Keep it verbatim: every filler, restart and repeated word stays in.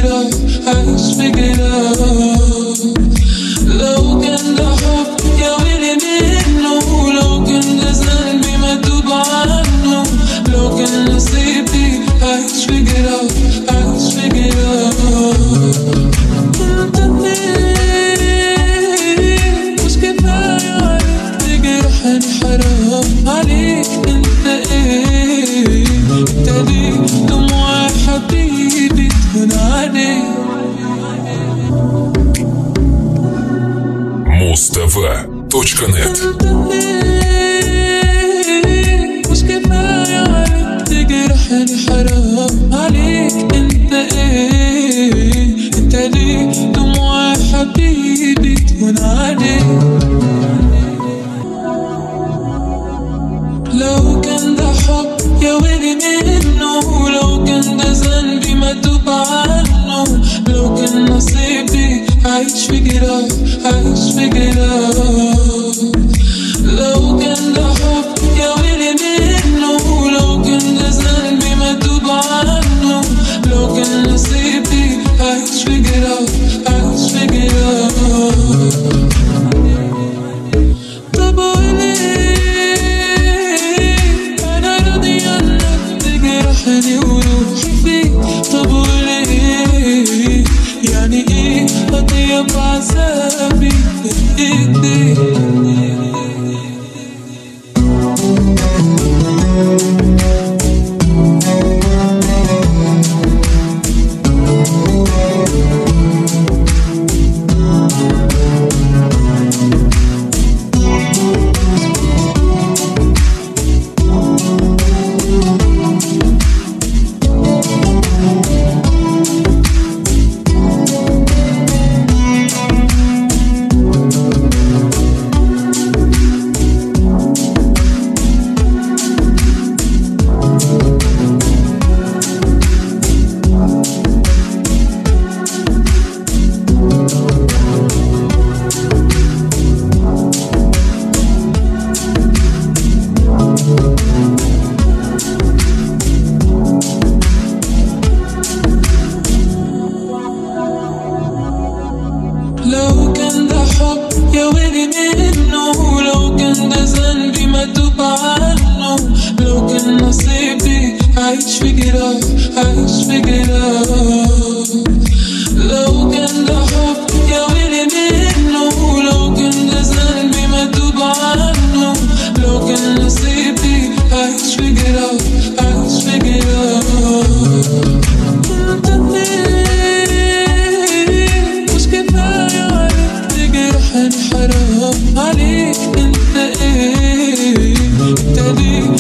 it up, عايش في جراح. لو كان ده حب يا ويلي منه، لو كان ده ذنبي ما توب عنه، لو كان نصيبي عايش في جراح، عايش في جراح. انت فين؟ مش كفاية عليك تجرحني، حرام عليك. انت ايه؟ انت ليه دموع حبيبي تهون عليك؟ Муз-ТВ.нет. مش كفاية عليك تجرحني، حرام عليك. انت ايه؟ انت ليه دموع حبيبي تهون عليك؟ لو كان ده حب يا ويلي منه، لو كان ده ذنبي ما توب عنه، لو كان نصيبي عايش في جراح، عايش في جراح. لو كان ده حب يا ويلي منه، لو كان ده ذنبي ما توب عنه، لو كان نصيبي عايش في جراح، عايش في جراح. طب وليه أنا راضي عنك تجرحني وروحي فيك؟ طب وليه يعني ايه أطيب عذابي بإيديك؟ لو كان ده حب يا ويلي منه، لو كان ده ذنبي ما توب عنه، لو كان نصيبي عايش في جراح، عايش في جراح. لو كان ده حب يا ويلي منه، لو كان ده ذنبي ما توب عنه، لو كان نصيبي عايش في جراح، عايش في جراح. انت فين؟ مش كفاية عليك تجرحني، حرام عليك. انت ايه؟ انت ليه